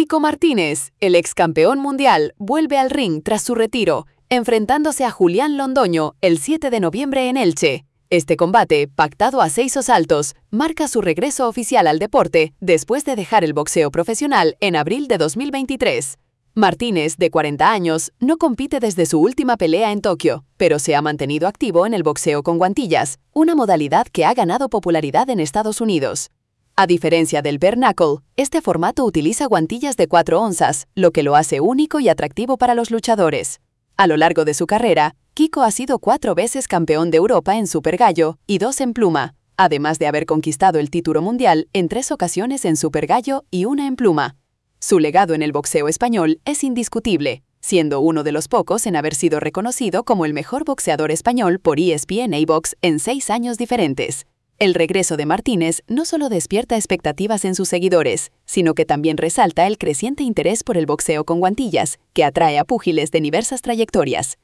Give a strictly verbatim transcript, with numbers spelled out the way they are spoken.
Kiko Martínez, el ex campeón mundial, vuelve al ring tras su retiro, enfrentándose a Julián Londoño el siete de noviembre en Elche. Este combate, pactado a seis asaltos, marca su regreso oficial al deporte después de dejar el boxeo profesional en abril de dos mil veintitrés. Martínez, de cuarenta años, no compite desde su última pelea en Tokio, pero se ha mantenido activo en el boxeo con guantillas, una modalidad que ha ganado popularidad en Estados Unidos. A diferencia del bare knuckle, este formato utiliza guantillas de cuatro onzas, lo que lo hace único y atractivo para los luchadores. A lo largo de su carrera, Kiko ha sido cuatro veces campeón de Europa en Super Gallo y dos en pluma, además de haber conquistado el título mundial en tres ocasiones en Super Gallo y una en pluma. Su legado en el boxeo español es indiscutible, siendo uno de los pocos en haber sido reconocido como el mejor boxeador español por E S P N A-Box en seis años diferentes. El regreso de Martínez no solo despierta expectativas en sus seguidores, sino que también resalta el creciente interés por el boxeo con guantillas, que atrae a púgiles de diversas trayectorias.